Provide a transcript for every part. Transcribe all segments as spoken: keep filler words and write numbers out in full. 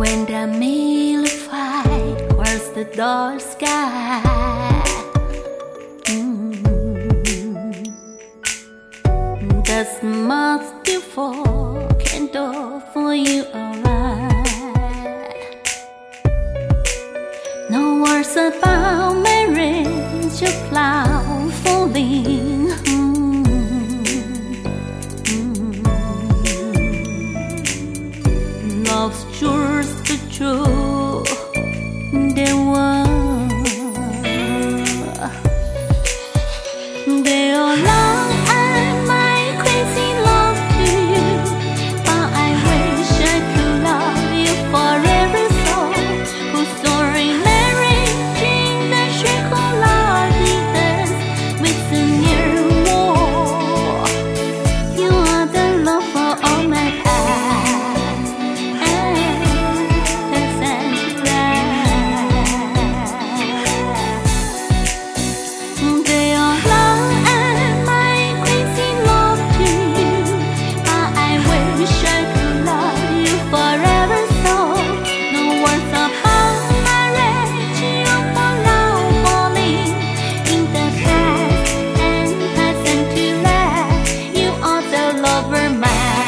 When the middle fight across the dark sky, mm, the smart beautiful candle for you alright. No words about marriage, a cloud falling. Mm, mm, love's just the truth. There was they are long and my crazy love to you, but I wish I could love you forever. So who's sorry marriage in the chocolate dance with the near war. You are the love for all my past and the century. They are long and my crazy love to you, but I wish I could love you forever. So no words about marriage, you for love falling in the past and present to last. You are the lover man.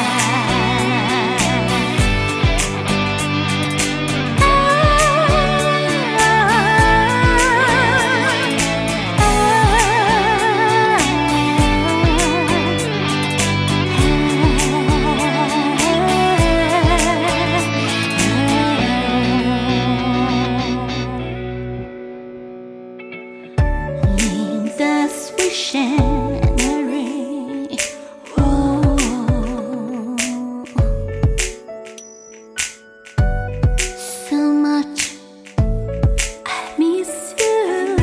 The sweet Shanghai, oh, so much I miss you.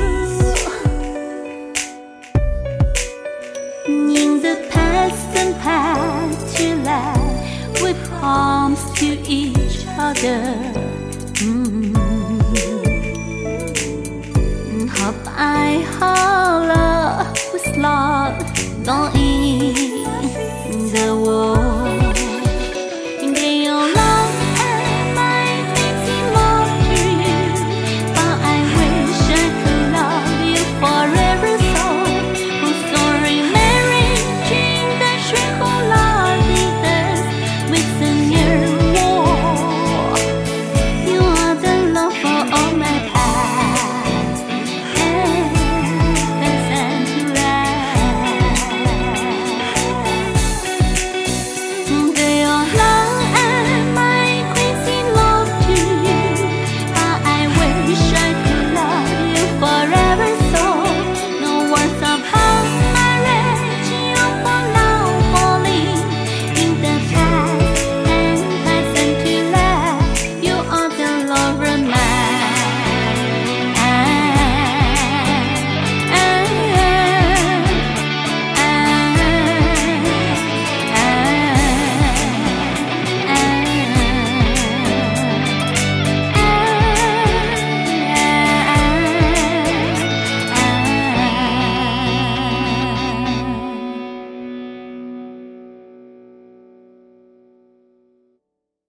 In the past and past to life, we promised to each other.